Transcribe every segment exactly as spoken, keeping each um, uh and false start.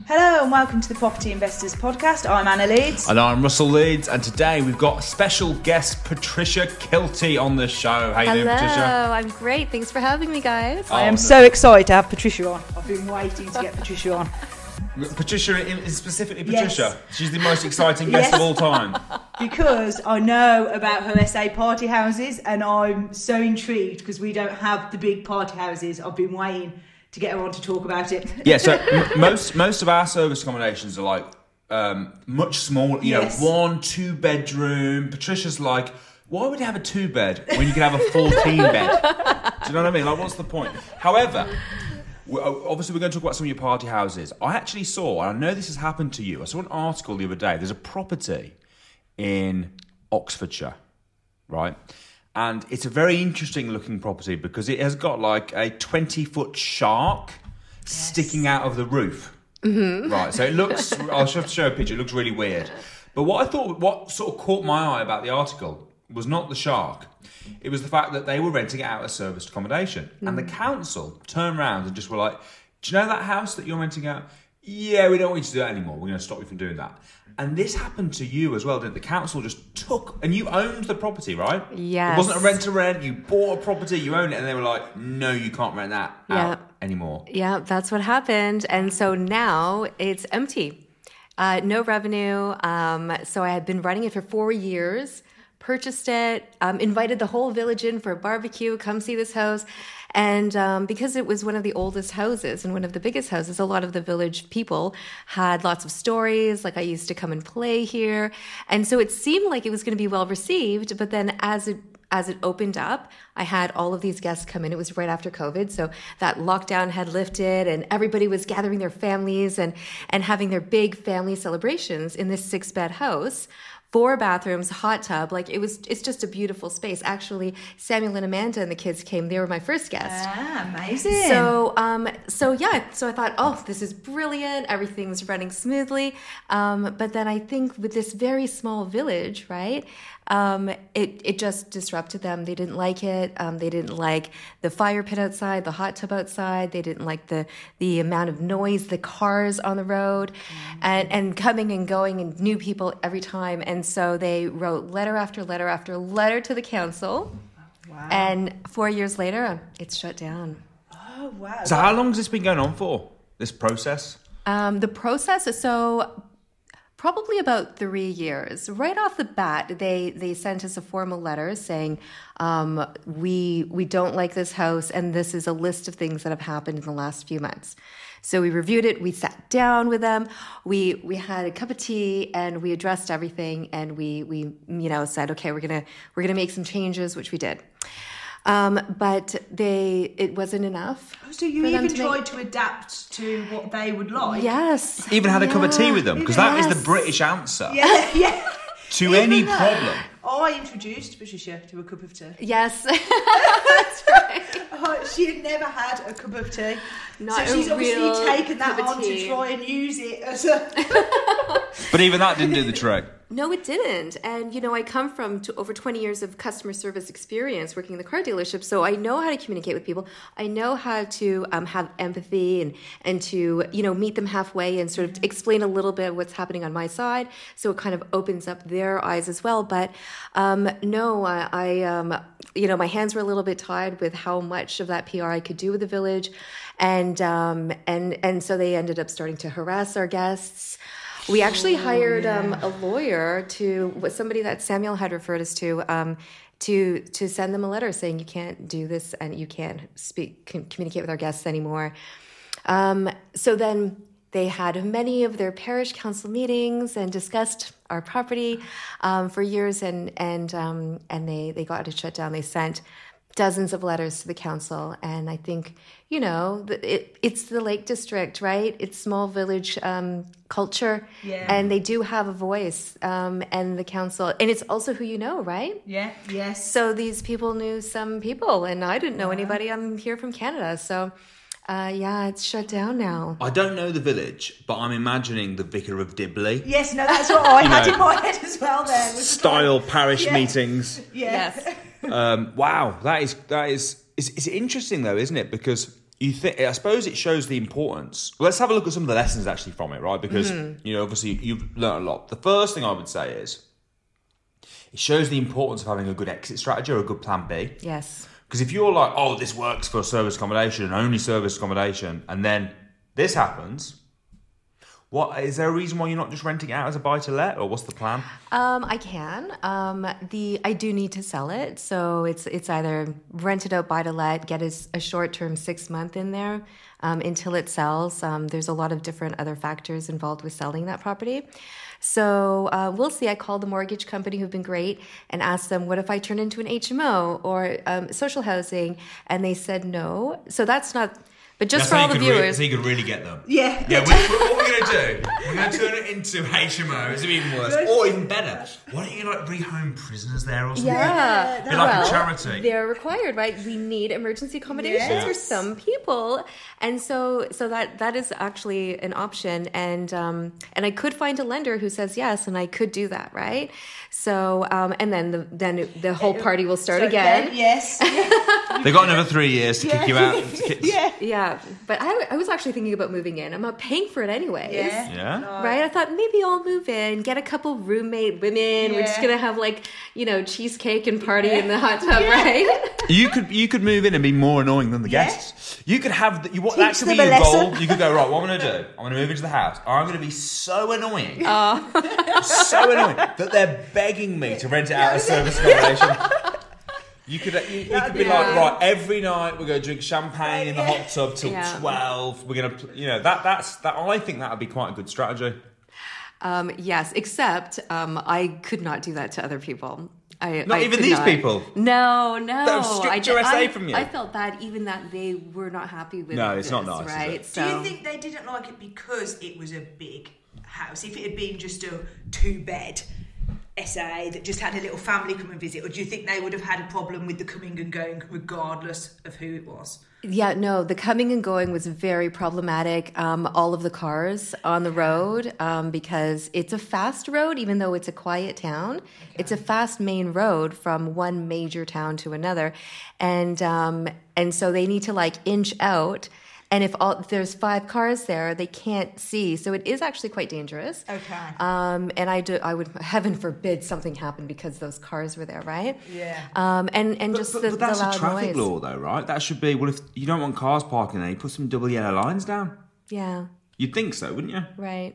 Hello and welcome to the Property Investors Podcast. I'm Anna Leeds. And I'm Russell Leeds. And today we've got special guest Patricia Kilty on the show. How you Hello, doing, Patricia? I'm great. Thanks for having me, guys. I am so excited to have Patricia on. I've been waiting to get Patricia on. Patricia is specifically Patricia. Yes. She's the most exciting guest Yes. of all time. Because I know about her S A party houses and I'm so intrigued because we don't have the big party houses. I've been waiting to get her on to talk about it. Yeah, so m- most most of our service accommodations are like um, much smaller, you Yes. know, one, two bedroom. Patricia's like, why would you have a two bed when you can have a fourteen bed? Do you know what I mean? Like, what's the point? However, we- obviously we're going to talk about some of your party houses. I actually saw, and I know this has happened to you, I saw an article the other day. There's a property in Oxfordshire, right? And it's a very interesting looking property because it has got like a twenty foot shark yes. sticking out of the roof. Mm-hmm. Right, so it looks, I'll have to show a picture, it looks really weird. But what I thought, what sort of caught my eye about the article was not the shark. It was the fact that they were renting it out as serviced accommodation. Mm. And the council turned around and just were like, do you know that house that you're renting out? Yeah, we don't want you to do that anymore. We're going to stop you from doing that. And this happened to you as well, didn't it? The council just took, and you owned the property, right? Yes. It wasn't a rent to rent. You bought a property, you own it, and they were like, no, you can't rent that yeah. out anymore. Yeah, that's what happened. And so now it's empty. Uh, no revenue. Um, so I had been running it for four years, purchased it, um, invited the whole village in for a barbecue, come see this house. And um, because it was one of the oldest houses and one of the biggest houses, a lot of the village people had lots of stories. Like, I used to come and play here. And so it seemed like it was going to be well received. But then as it as it opened up, I had all of these guests come in. It was right after COVID. So that lockdown had lifted and everybody was gathering their families and, and having their big family celebrations in this six bed house. Four bathrooms, hot tub, like it was, it's just a beautiful space. Actually, Samuel and Amanda and the kids came. They were my first guests. Ah, amazing. So, um, so yeah, so I thought, oh, this is brilliant. Everything's running smoothly. Um, but then I think with this very small village, right, um, it, it just disrupted them. They didn't like it. Um, they didn't like the fire pit outside, the hot tub outside. They didn't like the, the amount of noise, the cars on the road, mm-hmm. and, and coming and going and new people every time. And so they wrote letter after letter after letter to the council. Wow. And four years later, it's shut down. Oh, wow. So how long has this been going on for, this process? Um, the process is so... Probably about three years. Right off the bat, they they sent us a formal letter saying, um, we we don't like this house, and this is a list of things that have happened in the last few months. So we reviewed it. We sat down with them. We we had a cup of tea, and we addressed everything. And we we you know said, okay, we're gonna we're gonna make some changes, which we did. Um, but they, it wasn't enough. Oh, so you even to tried make... to adapt to what they would like? Yes. Even had a yeah. cup of tea with them? Because that yes. is the British answer Yeah, yeah. to Even any that. problem. I introduced Patricia to a cup of tea. Yes. That's right. Oh, she had never had a cup of tea. Not so she's a obviously real taken that cup of on tea. to try and use it as a... But even that didn't do the trick. No, it didn't. And, you know, I come from to over twenty years of customer service experience working in the car dealership. So I know how to communicate with people. I know how to um, have empathy and, and to, you know, meet them halfway and sort of explain a little bit of what's happening on my side. So it kind of opens up their eyes as well. But um, no, I, I um, you know, my hands were a little bit tied with how much of that P R I could do with the village. And, um, and, and so they ended up starting to harass our guests. We actually hired yeah. um, a lawyer to somebody that Samuel had referred us to um, to to send them a letter saying you can't do this and you can't speak can communicate with our guests anymore. Um, so then they had many of their parish council meetings and discussed our property um, for years, and and um, and they they got it shut down. They sent dozens of letters to the council, and I think, you know, it, it's the Lake District, right? It's small village um, culture, yeah. and they do have a voice, um, and the council, and it's also who you know, right? Yeah, yes. So these people knew some people, and I didn't know yeah. anybody. I'm here from Canada, so uh, yeah, it's shut down now. I don't know the village, but I'm imagining the Vicar of Dibley. Yes, no, that's what I had know, in my head as well there. Style parish yeah. meetings. Yeah. Yes. Um, wow, that is that is it's, it's interesting though, isn't it? Because you think, I suppose it shows the importance. Let's have a look at some of the lessons actually from it, right? Because, mm-hmm. you know, obviously you've learned a lot. The first thing I would say is it shows the importance of having a good exit strategy or a good plan B. Yes. Because if you're like, oh, this works for service accommodation and only service accommodation, and then this happens, what is there a reason why you're not just renting it out as a buy-to-let, or what's the plan? Um, I can. Um, the I do need to sell it, so it's it's either rent it out, buy-to-let, get a, a short-term six-month in there um, until it sells. Um, there's a lot of different other factors involved with selling that property. So uh, we'll see. I called the mortgage company, who've been great, and asked them, what if I turn into an H M O or um, social housing? And they said no. So that's not... But just That's for all the re- viewers... so you could really get them. Yeah. Yeah, we, we, what we're going to do, we're going to turn it into H M O. It's even worse. Or even better. Why don't you, like, rehome prisoners there or something? Yeah. Be like well, a charity. They're required, right? We need emergency accommodations Yes. for some people. And so so that that is actually an option. And um, and I could find a lender who says yes, and I could do that, right? So, um, and then the then the whole party will start So again. then, yes. They've got another three years to Yeah. kick you out. To kick- Yeah. Yeah, but I, I was actually thinking about moving in. I'm not paying for it anyways. Yeah. Yeah. No. Right? I thought maybe I'll move in, get a couple roommate women. We're just Yeah. going to have like, you know, cheesecake and party Yeah. in the hot tub, Yeah. right? You could you could move in and be more annoying than the Yeah. guests. You could have the, you what Teach that could be them a your goal. lesson. You could go, right, what I'm going to do? I'm going to move into the house. I'm going to be so annoying, so annoying that they're begging me to rent it out as service accommodation. You could you, you could be Yeah. like, right, every night we're going to drink champagne in the hot tub till Yeah. twelve. We're going to, you know, that that's that. I think that would be quite a good strategy. Um, yes, except um, I could not do that to other people. I, Not I even could these not. people? No, no. That was strict I, U S A I, from you. I felt bad even that they were not happy with No, it's not this, nice, is right? it? Do So, you think they didn't like it because it was a big house? If it had been just a two-bed S A that just had a little family come and visit, or do you think they would have had a problem with the coming and going regardless of who it was? yeah, no, the coming and going was very problematic. Um, all of the cars on the road, um, because it's a fast road, even though it's a quiet town. Okay. It's a fast main road from one major town to another, and um, and so they need to like inch out. And if, all, if there's five cars there, they can't see. So it is actually quite dangerous. Okay. Um, and I do, I would, heaven forbid something happened because those cars were there, right? Yeah. Um, and, and just but, the, but that's the loud a traffic noise. law, though, right? That should be. Well, if you don't want cars parking there, you put some double yellow lines down. Yeah, You'd think so, wouldn't you? right.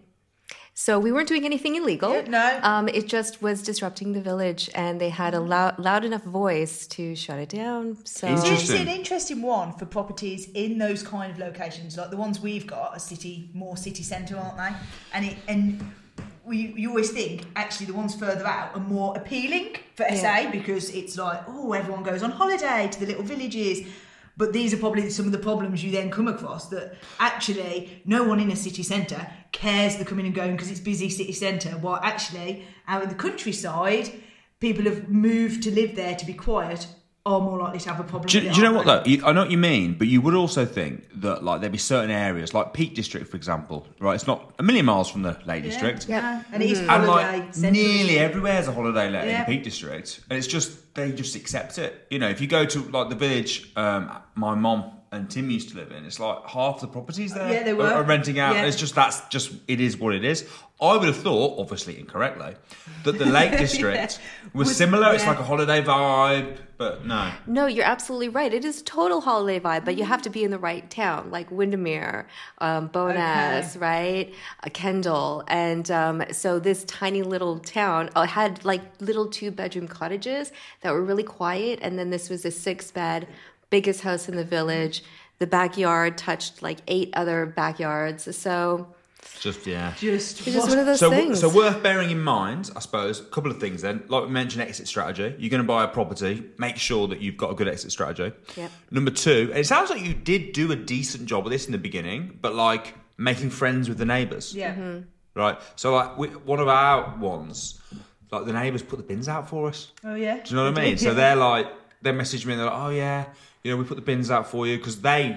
So we weren't doing anything illegal. Yeah, no. Um, it just was disrupting the village, and they had a loud, loud enough voice to shut it down. So So it's Interesting. an interesting one for properties in those kind of locations, like the ones we've got, a city, more city centre, aren't they? And it, and we, you always think actually the ones further out are more appealing for S A Yeah. because it's like, oh, everyone goes on holiday to the little villages. But these are probably some of the problems you then come across, that actually no one in a city centre cares they're coming and going because it's busy city centre, while actually out in the countryside, people have moved to live there to be quiet, are more likely to have a problem Do, with it, do you know what aren't though? You, I know what you mean, but you would also think that like there'd be certain areas, like Peak District, for example, right? It's not a million miles from the Lake they? District, Yeah. Yeah. And it is and holiday like centre. nearly everywhere's a holiday let Yeah. in the Peak District, and it's just they just accept it. You know, if you go to like the village, um, my mom and Tim used to live in, it's like half the properties there Yeah, they were. are, are renting out. Yeah. It's just that's just it is what it is. I would have thought, obviously incorrectly, that the Lake District Yeah. was Was- similar. It's yeah. like a holiday vibe, but no. No, you're absolutely right. It is total holiday vibe, but you have to be in the right town, like Windermere, um, Bowness, Okay. right? Uh, Kendall. And um, so this tiny little town uh, had like little two bedroom cottages that were really quiet. And then this was a six bed, biggest house in the village. The backyard touched like eight other backyards. So Just yeah. Just, it's just one of those So, things. so worth bearing in mind, I suppose, a couple of things then. Like we mentioned, exit strategy. You're going to buy a property, make sure that you've got a good exit strategy. Yep. Number two, and it sounds like you did do a decent job of this in the beginning, but like making friends with the neighbours. yeah. Mm-hmm. Right? So like we, one of our ones, like the neighbours put the bins out for us. Oh yeah. Do you know what I mean? So they're like, they message me and they're like, oh yeah, you know, we put the bins out for you, because they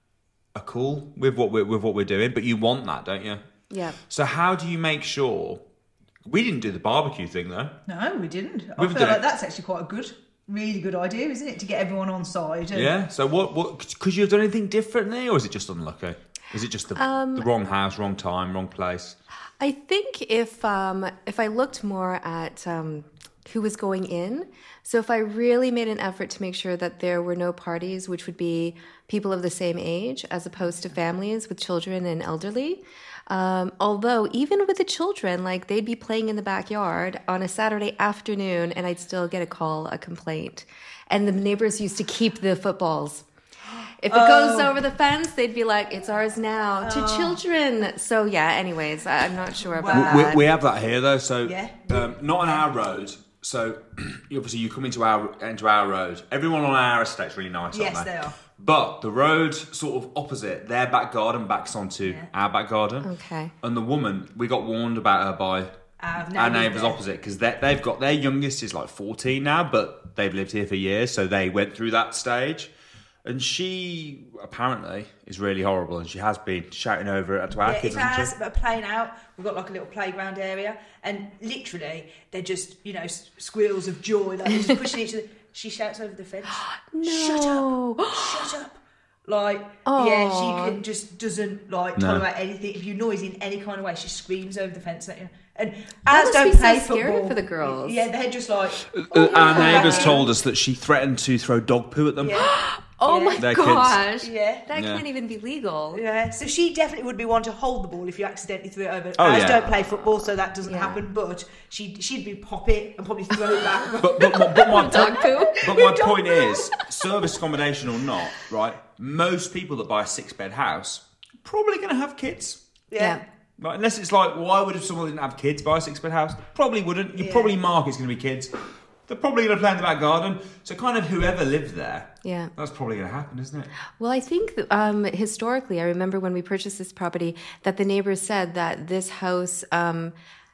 are cool with what we're, with what we're doing, but you want that, don't you? yeah. So how do you make sure? We didn't do the barbecue thing though. No, we didn't. I We've feel done like it. that's actually quite good. really good idea, isn't it, to get everyone on side? And Yeah. So what? What could you have done anything differently, or is it just unlucky? Is it just the, Um, the wrong house, wrong time, wrong place? I think if um, if I looked more at um, who was going in, so if I really made an effort to make sure that there were no parties, which would be people of the same age, as opposed to families with children and elderly. Um, although even with the children, like they'd be playing in the backyard on a Saturday afternoon, and I'd still get a call, a complaint, and the neighbors used to keep the footballs. If it goes over the fence, they'd be like, it's ours now, to children. So, yeah, anyways, I- I'm not sure about Wow. We, that. we have that here though. So Yeah. um, not on our road. So obviously you come into our into our road. Everyone on our estate's really nice, Yes, aren't they? they are. But the road sort of opposite their back garden backs onto Yeah. our back garden. Okay. And the woman, we got warned about her by Our our neighbours neighbours there. opposite because they've got their youngest is like fourteen now, but they've lived here for years, so they went through that stage. And she apparently is really horrible, and she has been shouting over it to our Yeah, kids. if hasn't ours she? are playing out, we've got like a little playground area, and literally they're just, you know, s- squeals of joy, like they're just pushing each other. She shouts over the fence, "Shut up! Shut up!" Like, yeah, she can, just doesn't like No. tolerate anything. If you noise in any kind of way, she screams over the fence at you. And That ours must don't be so play scary football for the girls. Yeah, they're just like. Uh, "Oh, our come neighbours back told in." us that she threatened to throw dog poo at them. Yeah. Oh Yeah. my Their kids. gosh. Yeah. That Yeah. can't even be legal. Yeah, so she definitely would be one to hold the ball if you accidentally threw it over. Oh, Ours yeah. don't play football, so that doesn't Yeah. happen. But she'd she'd be pop it and probably throw it back. But, but, but, but my, Dog poo. but my point is, service accommodation or not, right? Most people that buy a six-bed house probably going to have kids. yeah. Right, unless it's like, why would if someone didn't have kids buy a six-bed house? Probably wouldn't. You Yeah. probably mark it's going to be kids. They're probably going to play in the back garden. So kind of whoever lived there, Yeah. that's probably going to happen, isn't it? Well, I think that, um, historically, I remember when we purchased this property that the neighbors said that this house um,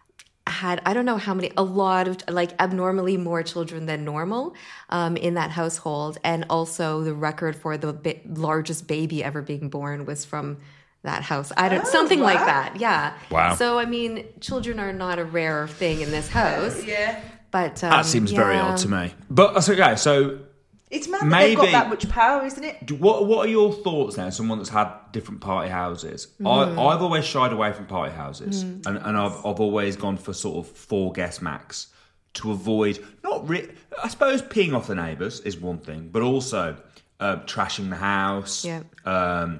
had, I don't know how many, a lot of, like, abnormally more children than normal um, in that household. And also the record for the ba- largest baby ever being born was from that house. I don't, Oh, something like wow. that. Yeah. Wow. So, I mean, children are not a rare thing in this house. Yeah. But um, That seems very yeah. odd to me. But that's okay. So It's mad that they've got Maybe- that much power, isn't it? Do- What What are your thoughts now? Someone that's had different party houses. Mm. I, I've always shied away from party houses, and, and I've I've always gone for sort of four guest max to avoid not. Re- I suppose peeing off the neighbours is one thing, but also uh, trashing the house. Yeah. Um,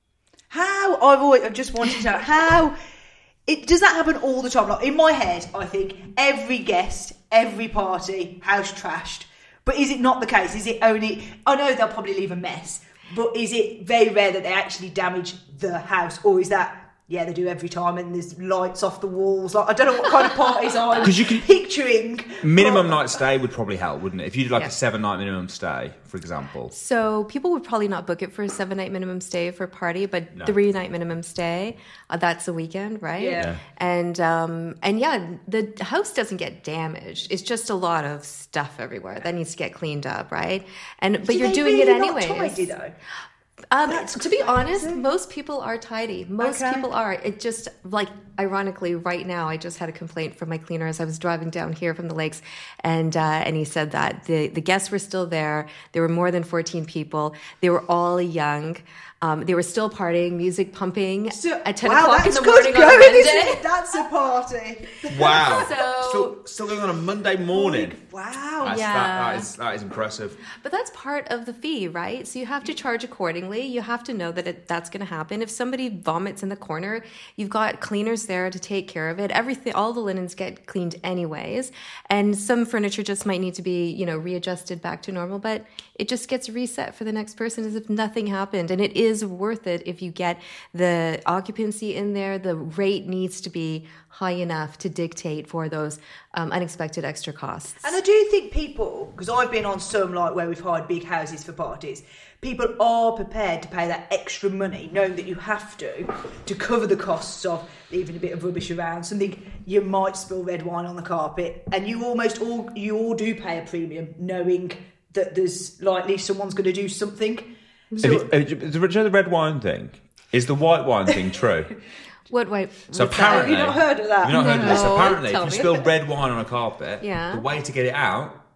How I've always I've just wanted to know how it does that happen all the time. Like in my head, I think every guest, every party, house trashed. But is it not the case? Is it only? I know they'll probably leave a mess, but is it very rare that they actually damage the house, or is that? Yeah, they do every time, and there's lights off the walls. Like I don't know what kind of parties I'm 'Cause you can- picturing. minimum but- night stay would probably help, wouldn't it? If you did like Yeah. a seven night minimum stay, for example. So people would probably not book it for a seven night minimum stay for a party, but No. three night minimum stay, uh, that's a weekend, right? Yeah. Yeah. And um, and yeah, the house doesn't get damaged. It's just a lot of stuff everywhere that needs to get cleaned up, right? And but Do you're they doing really it not anyway. tidy, though? Um, That's to be honest, crazy. most people are tidy. Most Okay. people are. It just like ironically, right now, I just had a complaint from my cleaner as I was driving down here from the lakes, and uh, and he said that the the guests were still there. There were more than fourteen people. They were all young. Um, they were still partying, music pumping So- at ten wow, o'clock in that's the good morning on a going, Monday. isn't it? That's a party. Wow. So- still, still going on a Monday morning. Wow. That's, Yeah. that, that, is, that is impressive. But that's part of the fee, right? So you have to charge accordingly. You have to know that it, that's going to happen. If somebody vomits in the corner, you've got cleaners there to take care of it. Everything, all the linens get cleaned anyways, and some furniture just might need to be, you know, readjusted back to normal. But it just gets reset for the next person as if nothing happened, and it is worth it if you get the occupancy in there. The rate needs to be high enough to dictate for those um, unexpected extra costs. And I do think people, because I've been on some like where we've hired big houses for parties, people are prepared to pay that extra money, knowing that you have to, to cover the costs of leaving a bit of rubbish around, something you might spill red wine on the carpet, and you almost all you all do pay a premium, knowing that there's likely someone's going to do something. Have you, have you, do you know the red wine thing? Is the white wine thing true? What? Wait. So what's apparently, Have you not heard of that? Have you not heard of this? No, Apparently, tell if you me. spill red wine on a carpet, Yeah. the way to get it out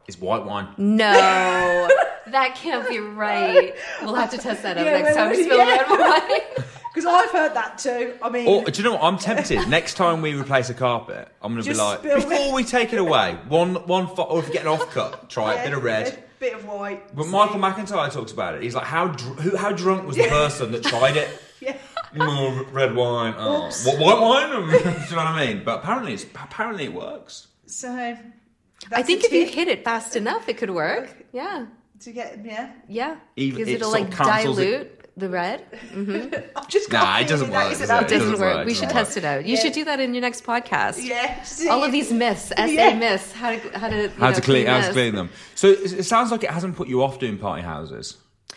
is white wine. No, that can't be right. We'll have to test that out Yeah, next well, time we spill yeah. red wine. Because I've heard that too. I mean, Or do you know what? I'm tempted. Next time we replace a carpet, I'm going to be Just like, spill before it. we take it away, one, one, fo- or if you get an off cut, try yeah, a bit of red. a bit of white. But see. Michael McIntyre talks about it. He's like, how dr- who, how drunk was the person that tried it? Yeah. Oh, red wine. Oh. Oops. What, white wine? Do you know what I mean? But apparently, it's, apparently it works. So. I that's think a if you tip hit it fast enough, it could work. Yeah, to get, yeah. yeah. Even- Because it it'll sort like of cancels it. dilute the red. I've just got Nah, a it doesn't feeling that work, isn't does how it? It doesn't doesn't work. work, We doesn't should work. test it out. You Yeah. should do that in your next podcast. Yeah. see, All of these myths, S A Yeah. myths, how to how to you How know, to clean, how to myths. clean them. So it, it sounds like it hasn't put you off doing party houses.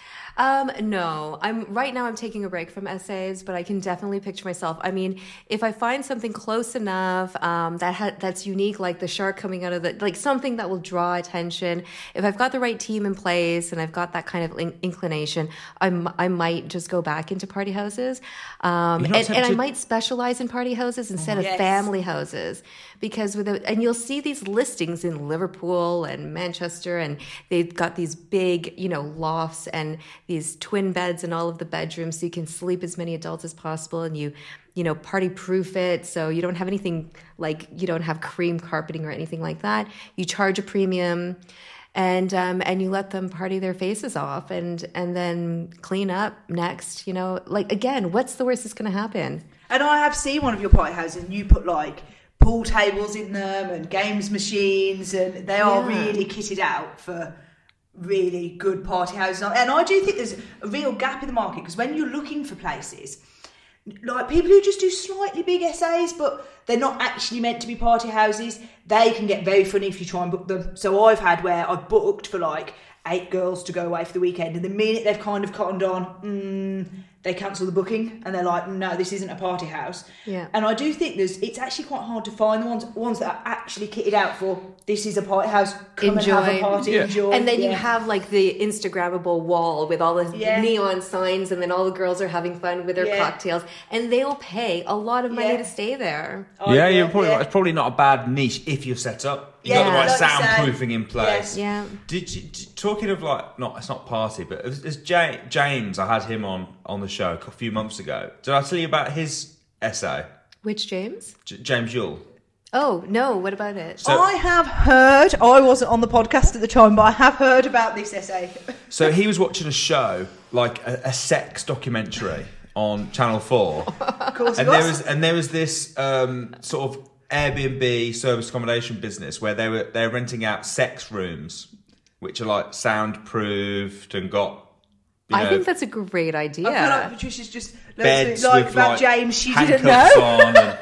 Um, no, I'm right now I'm taking a break from essays, but I can definitely picture myself. I mean, if I find something close enough, um, that ha- that's unique, like the shark coming out of the, like something that will draw attention. If I've got the right team in place and I've got that kind of in- inclination, I, m- I might just go back into party houses. Um, You're not and, and I tempted- might specialize in party houses instead of Yes. family houses, because with a, and you'll see these listings in Liverpool and Manchester, and they've got these big, you know, lofts and these twin beds in all of the bedrooms, so you can sleep as many adults as possible, and you you know party proof it, so you don't have anything like, you don't have cream carpeting or anything like that. You charge a premium, and um, and you let them party their faces off, and and then clean up next. You know, like, again, what's the worst that's going to happen? And I have seen one of your party houses, and you put like pool tables in them and games machines, and they are Yeah. really kitted out for really good party houses. And I do think there's a real gap in the market, because when you're looking for places, like people who just do slightly big essays, but they're not actually meant to be party houses, they can get very funny if you try and book them. So I've had where I've booked for like eight girls to go away for the weekend, and the minute they've kind of cottoned on, mm, they cancel the booking, and they're like, no, this isn't a party house. Yeah. And I do think there's, it's actually quite hard to find the ones ones that are actually kitted out for, this is a party house, come Enjoy. and have a party, Yeah. enjoy. And then you Yeah. have like the Instagrammable wall with all the Yeah. neon signs, and then all the girls are having fun with their Yeah. cocktails, and they'll pay a lot of money Yeah. to stay there. Oh, yeah, you're probably yeah. right. It's probably not a bad niche if you're set up. You got Yeah, the right like you say. soundproofing in place. Yeah. Did you d- talking of like not it's not party, but as, as Jay, James, I had him on on the show a few months ago. Did I tell you about his essay, Which James? J- James Yule? Oh no, what about it? So- I have heard, I wasn't on the podcast at the time, but I have heard about this essay. So he was watching a show, like a, a sex documentary on Channel Four, Of course, and it there was. was and there was this um, sort of Airbnb service accommodation business where they were they're renting out sex rooms, which are like soundproofed and got. You I know, think that's a great idea. I feel like Patricia's just beds like with about like James, she didn't know. handcuffs on. And,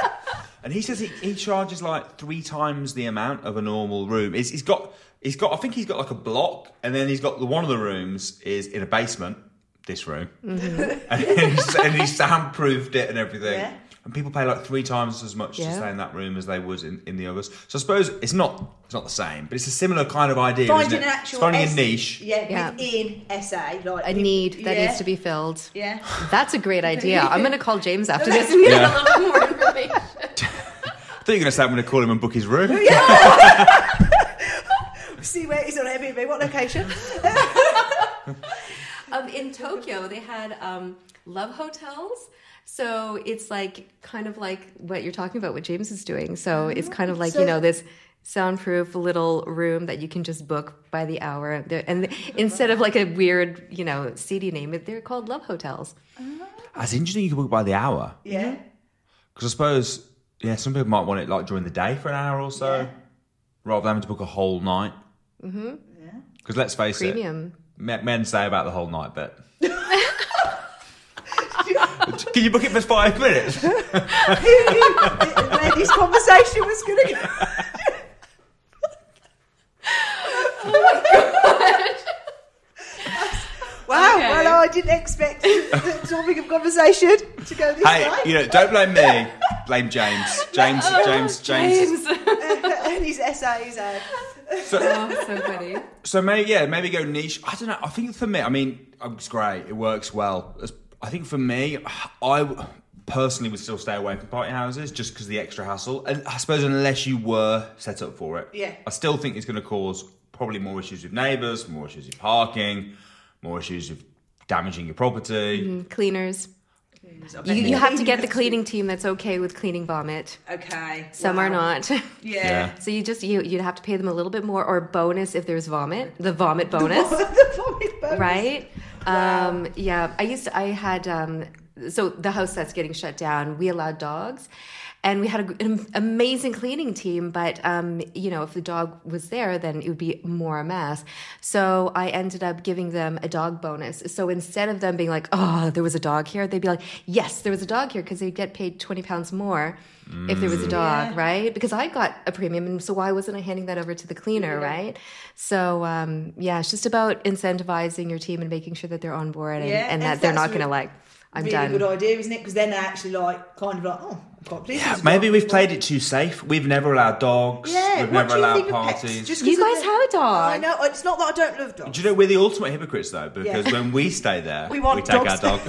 and he says he, he charges like three times the amount of a normal room. He's, he's got he's got I think he's got like a block, and then he's got the one of the rooms is in a basement. This room, Mm-hmm. and, he's, and he's soundproofed it and everything. Yeah. And people pay like three times as much to Yeah. stay in that room as they would in, in the others. So I suppose it's not it's not the same, but it's a similar kind of idea. Finding isn't it? an actual It's finding es- a niche. Yeah, Yeah. within essay, like a with- need that yeah, needs to be filled. Yeah. That's a great idea. I'm going to call James after this and get Yeah. a little more information. I thought you were going to say I'm going to call him and book his room. See where he's on Airbnb, what location? Um, in Tokyo, they had um, love hotels. So it's like kind of like what you're talking about, what James is doing. So it's kind of like, So- you know, this soundproof little room that you can just book by the hour. They're- And instead of like a weird, you know, seedy name, they're called love hotels. That's interesting. You can book by the hour. Yeah. Because I suppose, yeah, some people might want it like during the day for an hour or so, Yeah. rather than having to book a whole night. Mm-hmm. Because let's face Premium. it, me- men say about the whole night, but can you book it for five minutes? Who knew where this conversation was going to go? Wow, Okay. well, I didn't expect the topic of conversation to go this Hey, way. you know, don't blame me. Blame James. James, James, James. And his essays. Uh, So, Oh, so funny. so maybe, yeah, maybe go niche. I don't know. I think for me, I mean, it's great. It works well. As- I think for me, I personally would still stay away from party houses just because of the extra hassle. And I suppose unless you were set up for it. Yeah. I still think it's going to cause probably more issues with neighbours, more issues with parking, more issues with damaging your property. Mm, cleaners. I bet You, they- you have to get the cleaning team that's okay with cleaning vomit. Okay. Some wow. are not. Yeah. Yeah. So you just you you'd have to pay them a little bit more, or bonus if there's vomit, the vomit bonus, the vomit bonus. right? Wow. Um, yeah, I used to. I had um, so the house that's getting shut down. We allowed dogs, and we had a, an amazing cleaning team. But um, you know, if the dog was there, then it would be more a mess. So I ended up giving them a dog bonus. So instead of them being like, "Oh, there was a dog here," they'd be like, "Yes, there was a dog here," because they'd get paid twenty pounds more. If there was a dog, Yeah. right? Because I got a premium, and so why wasn't I handing that over to the cleaner, Yeah. right? So um, yeah, it's just about incentivizing your team and making sure that they're on board and, Yeah, and and that they're that's not going to re- like, I'm really done. good idea, isn't it? Because then they're actually like kind of like, oh, I'm quite pleased. Yeah, with this maybe dog. we've played it too safe. We've never allowed dogs. Yeah, We've what never do you allowed think of pets? parties. Just You 'cause of guys the- have a dog. I know. It's not that I don't love dogs. Do you know we're the ultimate hypocrites though? Because Yeah. when we stay there, We want take dogs. our dog.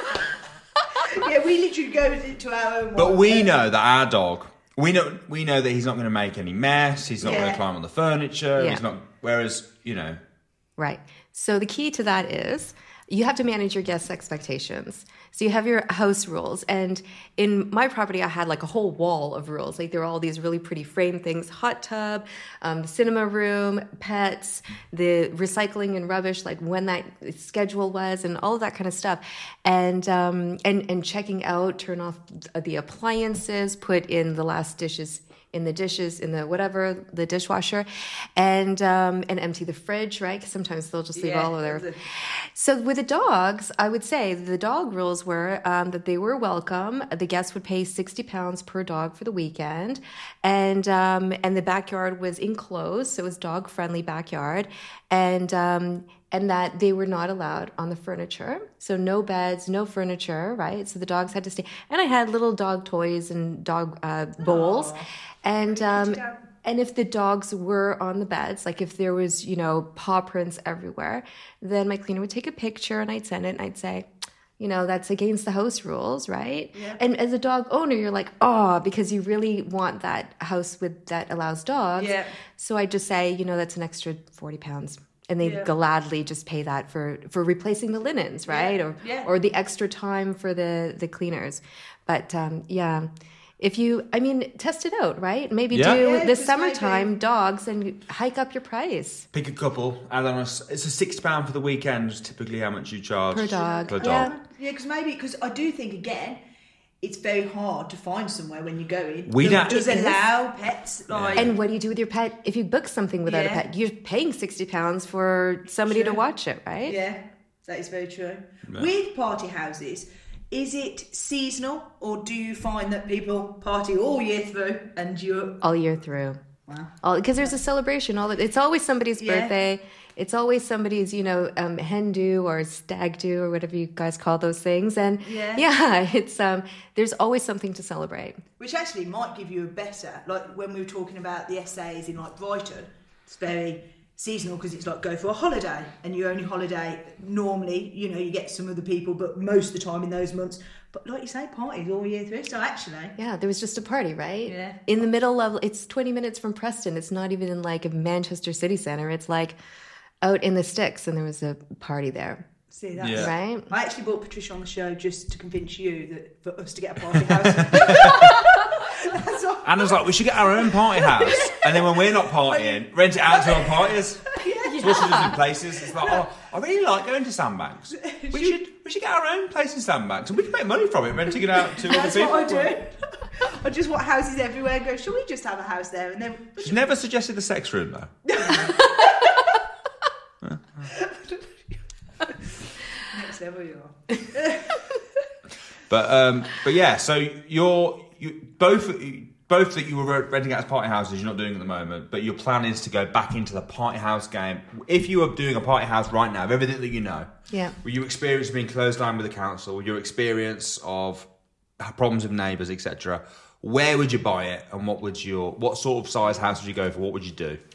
Yeah, we literally go into our own. But world. we know that our dog, we know we know that he's not going to make any mess. He's not going Yeah. to climb on the furniture. Yeah. He's not. Whereas you know, Right. So the key to that is you have to manage your guests' expectations. So you have your house rules. And in my property, I had like a whole wall of rules. Like there were all these really pretty frame things, hot tub, um, cinema room, pets, the recycling and rubbish, like when that schedule was and all of that kind of stuff. And, um, and, and checking out, turn off the appliances, put in the last dishes in the dishes, in the whatever, the dishwasher, and um, and empty the fridge, right? Because sometimes they'll just leave Yeah, all of their. the- So with the dogs, I would say the dog rules were um, that they were welcome. The guests would pay sixty pounds per dog for the weekend, and um, and the backyard was enclosed, so it was dog friendly backyard, and. Um, and that they were not allowed on the furniture. So no beds, no furniture, right? So the dogs had to stay. And I had little dog toys and dog uh, bowls. And um, and if the dogs were on the beds, like if there was, you know, paw prints everywhere, then my cleaner would take a picture and I'd send it and I'd say, you know, that's against the house rules, right? Yeah. And as a dog owner, you're like, oh, because you really want that house with that allows dogs. Yeah. So I just say, you know, that's an extra forty pounds. And they Yeah. gladly just pay that for, for replacing the linens, right? Yeah, Or yeah. or the extra time for the, the cleaners. But um, yeah, if you, I mean, test it out, right? Maybe Yeah. do Yeah, this just summertime maybe- dogs and hike up your price. pick a couple. Add on a, s- it's a sixty pound for the weekend. Is typically how much you charge Per dog. Per dog. Yeah. Yeah, because maybe because I do think again, it's very hard to find somewhere when you go in We that don't- does It is. allow pets. Like, And what do you do with your pet if you book something without Yeah. a pet? You're paying sixty pounds for somebody to True. watch it, right? yeah, that is very true. Yeah. With party houses, is it seasonal or do you find that people party all year through and you're All year through. wow. Because there's a celebration. All It's always somebody's Yeah. birthday. It's always somebody's, you know, um, hen do or stag do or whatever you guys call those things. And Yeah. yeah, it's um, there's always something to celebrate. Which actually might give you a better, like when we were talking about the S As in like Brighton, it's very seasonal because it's like go for a holiday and you only holiday normally, you know, you get some of the people, but most of the time in those months. But like you say, parties all year through. So actually, Yeah, there was just a party, right? Yeah. In the middle of, it's twenty minutes from Preston. It's not even in like a Manchester city centre. It's like out in the sticks, and there was a party there, see that's Yeah. right? I actually brought Patricia on the show just to convince you that for us to get a party house. That's all. Anna's like, we should get our own party house, and then when we're not partying, rent it out to our parties. That's what she does in places. It's like, oh, I really like going to Sandbanks. We should we should get our own place in Sandbanks, and we can make money from it, renting it out to other That's people. what I do. I just want houses everywhere and go, shall we just have a house there? And then She's never suggested the sex room though. next level you are. But um, but yeah, so you're you both both that you were renting out as party houses, you're not doing at the moment. But your plan is to go back into the party house game. If you were doing a party house right now, of everything that you know, Yeah. with your experience of being closed down with the council, with your experience of problems with neighbours, et cetera, where would you buy it, and what would your what sort of size house would you go for? What would you do?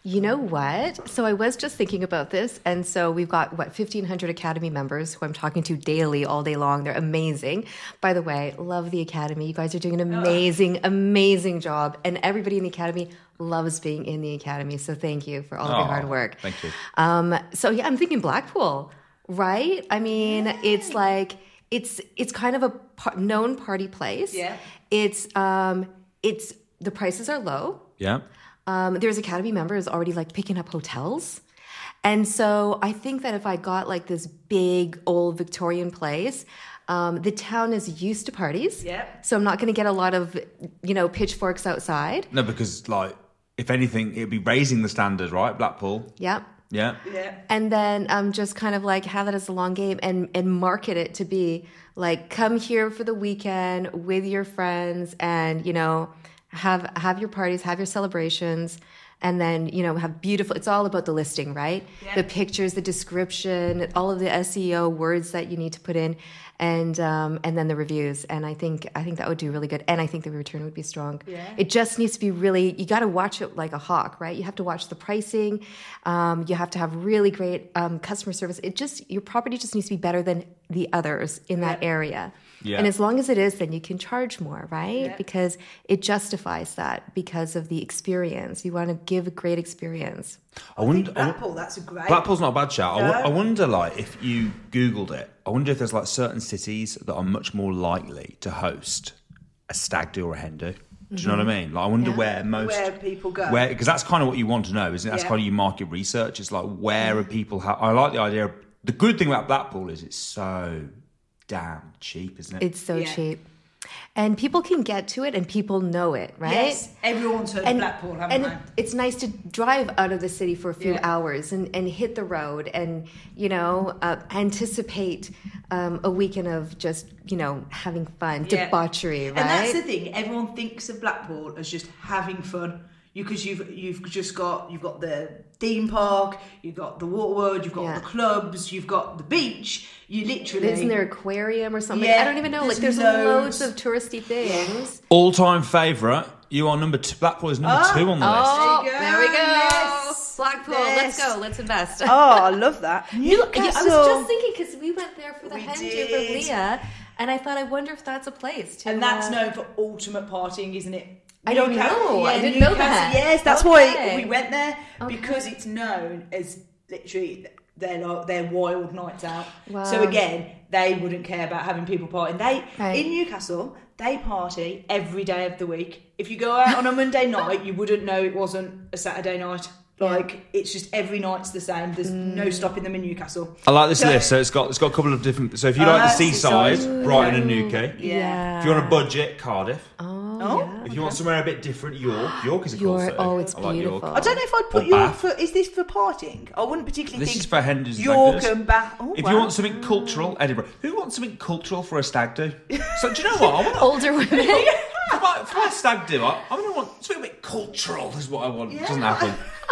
You know what? So I was just thinking about this. And so we've got, what, fifteen hundred Academy members who I'm talking to daily, all day long. They're amazing. By the way, love the Academy. You guys are doing an amazing, amazing job. And everybody in the Academy loves being in the Academy. So thank you for all of your Oh, hard work. thank you. Um, so yeah, I'm thinking Blackpool, right? I mean, it's like, it's it's kind of a par- known party place. Yeah. It's, um, it's, the prices are low. Yeah. Um, there's Academy members already like picking up hotels. And so I think that if I got like this big old Victorian place, um, the town is used to parties. Yep. So I'm not going to get a lot of, you know, pitchforks outside. No, because like, if anything, it'd be raising the standard, right? Blackpool. Yep. Yeah. Yeah. And then um, just kind of like have it as a long game and, and market it to be like, come here for the weekend with your friends and, you know, have have your parties, have your celebrations, and then, you know, have beautiful, it's all about the listing, right? Yeah. The pictures, the description, all of the S E O words that you need to put in, and um, and then the reviews. And I think I think that would do really good. And I think the return would be strong. Yeah. It just needs to be really, you got to watch it like a hawk, right? You have to watch the pricing. Um, you have to have really great um, customer service. It just, your property just needs to be better than the others in that Yeah. area. Yeah. And as long as it is, then you can charge more, right? Yeah. Because it justifies that because of the experience. You want to give a great experience. I wonder. I wo- Blackpool, that's a great. Blackpool's not a bad shout. I, wo- No. I wonder, like, if you Googled it, I wonder if there's like certain cities that are much more likely to host a stag do or a hen do. Do you know what I mean? Like, I wonder Yeah. where most Where people go. where because that's kind of what you want to know, isn't it? That's Yeah. kind of your market research. It's like where are people? Ha- I like the idea. Of, the good thing about Blackpool is it's so damn cheap, isn't it? It's so Yeah. cheap. And people can get to it and people know it, right? Yes, everyone's heard of Blackpool, haven't and they? it's nice to drive out of the city for a few Yeah. hours and, and hit the road and, you know, uh, anticipate um, a weekend of just, you know, having fun, Yeah. debauchery, right? And that's the thing. Everyone thinks of Blackpool as just having fun because you've you've just got you've got the theme park, you've got the Waterworld, you've got Yeah. the clubs, you've got the beach. You literally Isn't there aquarium or something? Yeah, I don't even know. Like, there's there's loads, loads. of touristy things. All time favourite. You are number two. Blackpool is number Ah. two on the list. Oh, There you go. there we go. Yes. Blackpool, Yes. let's go. Let's invest. Oh, I love that. You- I Newcastle. was just thinking because we went there for the We hen do did. for Leah, and I thought, I wonder if that's a place to. And that's uh, known for ultimate partying, isn't it? I don't Newcastle- know. I yeah, didn't know Newcastle, that. Yes, that's Okay. why we went there Okay. because it's known as literally they're like they're wild nights out. Wow. So again, they wouldn't care about having people partying. They Right. in Newcastle, they party every day of the week. If you go out on a Monday night, you wouldn't know it wasn't a Saturday night. Like it's just every night's the same. There's Mm. no stopping them in Newcastle. I like this So- list. So it's got it's got a couple of different. So if you Oh, like the that's seaside, exciting. Brighton and Newquay. Yeah. If you want a budget, Cardiff. Oh, Oh. yeah. If you want somewhere a bit different, York. York is a cool York- city. oh, it's I like York. beautiful. I don't know if I'd put Or York Bath. for. Is this for partying? I wouldn't particularly This think. is for hen do's and York stag do's. and Bath. Oh, If wow. you want something cultural, Edinburgh. Who wants something cultural for a stag do? So do you know what? I want Older women. for my, for my stag do. I, I want something a bit cultural. Is what I want. It doesn't happen.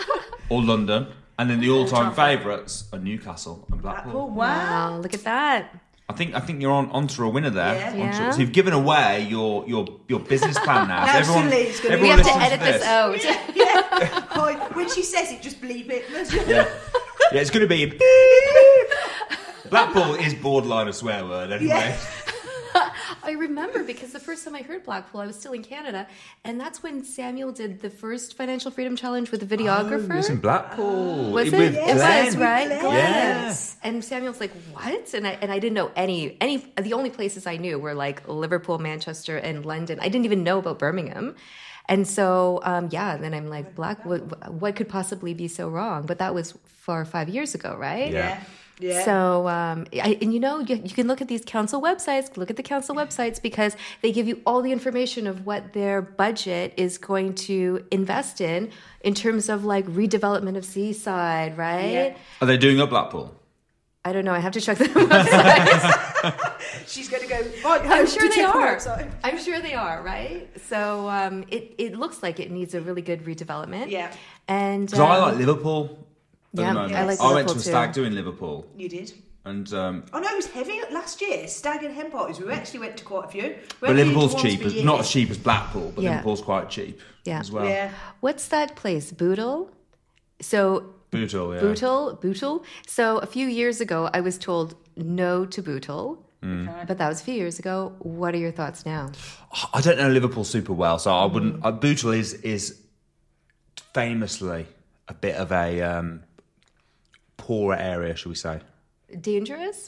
Or London, and then the all-time favourites are Newcastle and Blackpool. Blackpool. Wow. Wow, look at that. I think I think you're on onto a winner there. Yeah. Onto- Yeah. So you've given away your your your business plan now. So Now everyone, suddenly it's gonna be- We everyone have to listens edit this out. Yeah. Oh, when she says it, just bleep it. Yeah, yeah, it's going to be. Blackpool is borderline a swear word anyway. Yeah. I remember because the first time I heard Blackpool, I was still in Canada, and that's when Samuel did the first Financial Freedom Challenge with the videographer. Oh, it's in Blackpool. Was it? With It Glenn. was, right? Glenn. Glenn. Yes. And Samuel's like, what? And I and I didn't know any any. The only places I knew were like Liverpool, Manchester, and London. I didn't even know about Birmingham. And so, um, yeah. Then I'm like, Black. What, what could possibly be so wrong? But that was four or five years ago, right? Yeah. Yeah. So, um, I, and you know, you, you can look at these council websites, look at the council websites because they give you all the information of what their budget is going to invest in, in terms of like redevelopment of Seaside, right? Yeah. Are they doing up Blackpool? I don't know. I have to check the website. She's going to go right home I'm sure to they check the are. website. I'm sure they are, right? So um, it, it looks like it needs a really good redevelopment. Yeah. And Because I um, like Liverpool. At yeah, the moment. I like I went Liverpool to a too. stag do in Liverpool, You did. and um, Oh no, it was heavy last year. Stag and hen parties. We actually went to quite a few. We but only Liverpool's did once cheap. per As, year. not as cheap as Blackpool, but Yeah. Liverpool's quite cheap Yeah. as well. Yeah. What's that place? Boodle? So Bootle, yeah. Bootle, Bootle. So a few years ago, I was told no to Bootle, Mm. but that was a few years ago. What are your thoughts now? I don't know Liverpool super well, so I wouldn't. Uh, Bootle is is famously a bit of a um, poorer area, shall we say? Dangerous?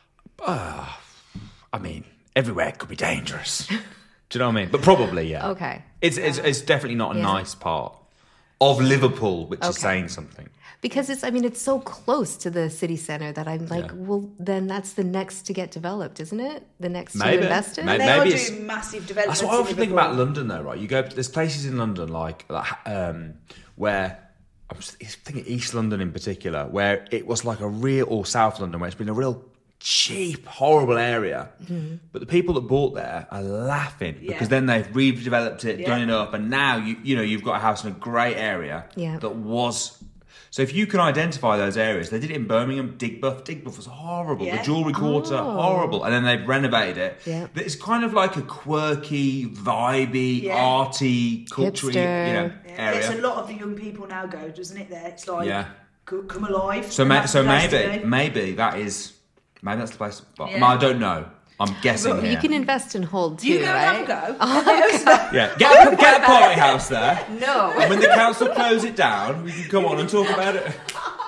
I mean, everywhere could be dangerous. Do you know what I mean? But probably, yeah. Okay. It's it's, it's definitely not a Yeah. nice part of Liverpool, which is Okay. saying something. Because it's, I mean, it's so close to the city center that I'm like, Yeah. well, then that's the next to get developed, isn't it? The next Maybe. to invest in? Maybe. They are it's- doing massive developments. That's what I in often think Liverpool. about London, though, right? You go, there's places in London like, like um, where I'm just thinking East London in particular, where it was like a real, or South London, where it's been a real cheap, horrible area. Mm-hmm. But the people that bought there are laughing Yeah. because then they've redeveloped it, Yeah. done it up, and now you you know you've got a house in a great area Yeah. that was. So if you can identify those areas, they did it in Birmingham, Digbuff. Digbuff was horrible. Yeah. The Jewellery Quarter, Oh. horrible. And then they've renovated it. Yeah. It's kind of like a quirky, vibey, Yeah. arty, culture, you Hipster. know, Yeah, it's a area. lot of the young people now go, doesn't it? There, it's like Yeah. co- come alive. So, and ma- that's so the place to maybe, be. maybe that is, maybe that's the place. But Yeah. I don't know. I'm guessing But here. you can invest and hold too, You go right? and have a go. yeah, get a, get a party house there. No. And when the council close it down, we can come on and talk about it.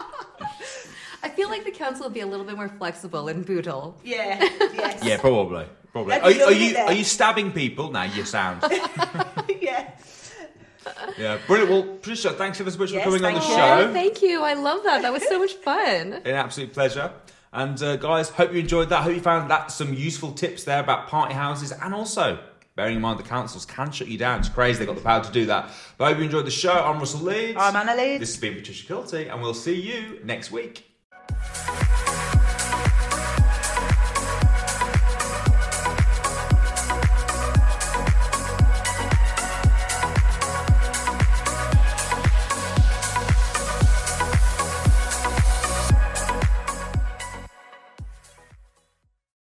I feel like the council will be a little bit more flexible in Bootle. Yeah, yes. Yeah, probably. Probably. That'd Are, be are lovely you there. are you stabbing people? No, you sound. yeah. Yeah, brilliant. Well, Patricia, thanks ever so much Yes, for coming on the thank you. show. Oh, thank you. I love that. That was so much fun. An absolute pleasure. And uh, guys, hope you enjoyed that. Hope you found that some useful tips there about party houses, and also bearing in mind the councils can shut you down. It's crazy they've got the power to do that. But I hope you enjoyed the show. I'm Russell Leeds. I'm Anna Leeds. This has been Patricia Kilty, and we'll see you next week.